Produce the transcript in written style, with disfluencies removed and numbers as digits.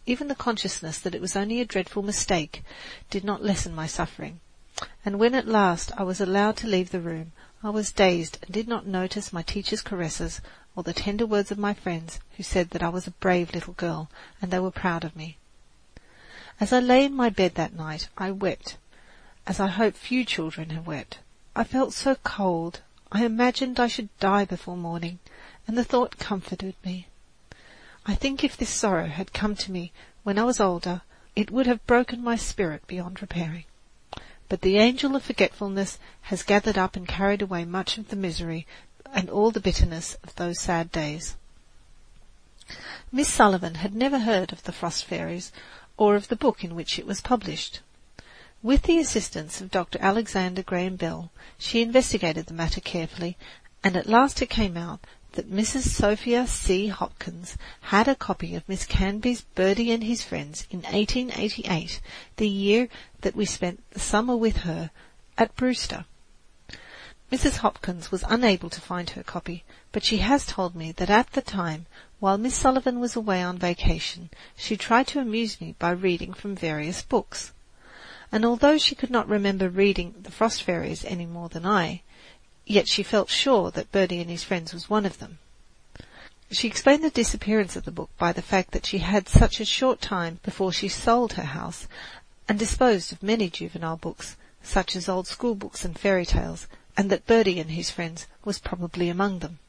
even the consciousness that it was only a dreadful mistake did not lessen my suffering, and when at last I was allowed to leave the room, I was dazed and did not notice my teacher's caresses or the tender words of my friends who said that I was a brave little girl and they were proud of me. As I lay in my bed that night, I wept, as I hope few children have wept. I felt so cold, I imagined I should die before morning, and the thought comforted me. I think if this sorrow had come to me when I was older, it would have broken my spirit beyond repairing. But the angel of forgetfulness has gathered up and carried away much of the misery and all the bitterness of those sad days. Miss Sullivan had never heard of the Frost Fairies or of the book in which it was published. With the assistance of Dr. Alexander Graham Bell, she investigated the matter carefully, and at last it came out that Mrs. Sophia C. Hopkins had a copy of Miss Canby's Birdie and His Friends in 1888, the year that we spent the summer with her at Brewster. Mrs. Hopkins was unable to find her copy, but she has told me that at the time, while Miss Sullivan was away on vacation, she tried to amuse me by reading from various books. And although she could not remember reading The Frost Fairies any more than I, yet she felt sure that Birdie and His Friends was one of them. She explained the disappearance of the book by the fact that she had such a short time before she sold her house and disposed of many juvenile books, such as old school books and fairy tales, and that Birdie and His Friends was probably among them.